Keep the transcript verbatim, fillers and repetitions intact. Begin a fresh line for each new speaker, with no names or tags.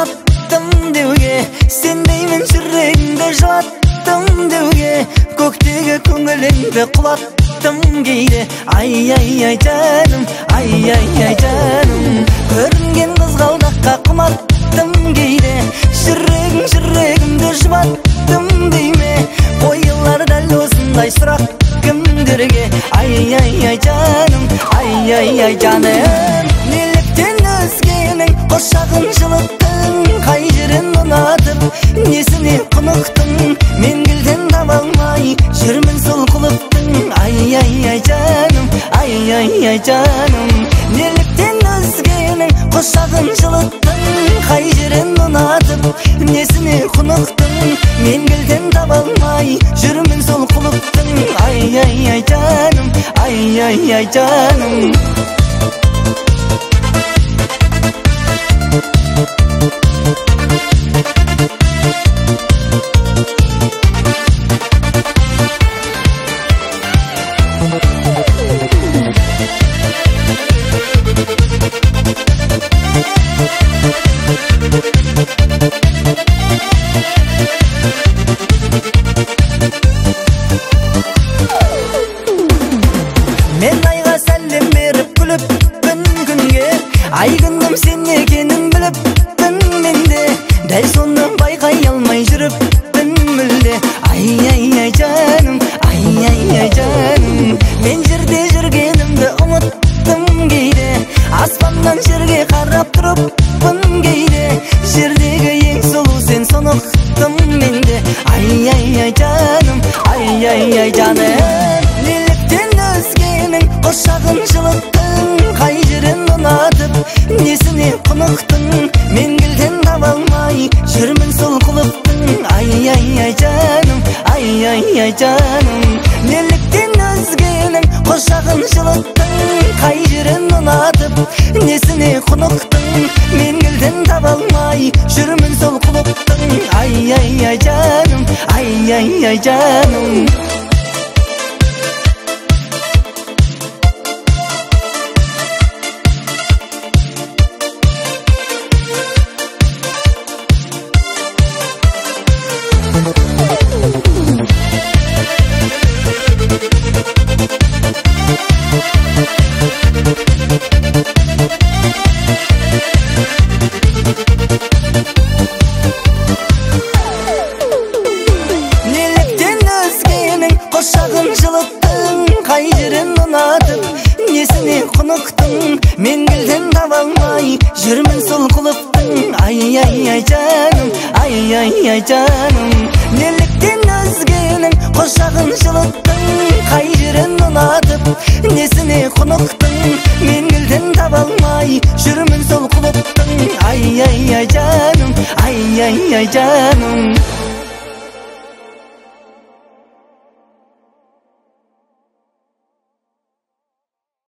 жұбаттым деуге, сен деймін жүрегімді жұбаттым деуге, көктегі көңіліңді құлаттым кейде. Ай ай ай жаным, ай ай ай жаным, көрінген қызғалдаққа құмарттым кейде. Жүрегім жүрегімді жұбаттым дейме, қойылар дәл осындай сұрақ кімдерге. Ай ай ай жаным, ай ай ай жаным, неліктен өзгенің құшағын жылыттың, қай жерін ұнатып несіне құнықтың, мен келден таба алмай жүрмін сол құлыптың. Ай ай ай жаным, ай ай ай жаным, неліктен өзгенің құшағын жылыттың, қай жерін ұнатып несіне құнықтың, мен келден таба алмай жүрмін сол құлыптың. Ай ай ай жаным, ай ай ай жаным. Мен айға сәлем беріп күліппін күнге, ай күнім сен екенін біліппін менде, дәл соны байқай алмай жүріппін мүлде. Ай ай ай жаным, ай ай ай жаным, мен жерде жүргенімді ұмыттым кейде, аспаннан жерге қарап тұрыппын кейде, жердегі ең сұлу сен соны ұқтым менде. Ай ай ай жаным, ай ай ай жаным, неліктен өзгенің құшағын жылыттың, қай жерін ұнатып несіне құнықтың, мен келден таба алмай жүрмін сол құлыптың. Ай ай ай жаным, ай ай ай жаным, неліктен өзгенің құшағын жылыттың, қай жерін ұнатып несіне құнықтың, мен келден таба алмай жүрмін сол құлыптың. Ай ай ай жаным, ай ай ай жаным. Неліктен өзгенің құшағын жылыттың, қай жерін ұнатып несіне құнықтың, мен келден таба алмай жүрмін сол құлыптың. Ай ай ай жаным, ай ай ай жаным, неліктен өзгенің құшағын жылыттың, қай жерін ұнатып несіне құнықтың, мен келден таба алмай жүрмін сол құлыптың. Ай ай ай жаным, ай ай ай жаным.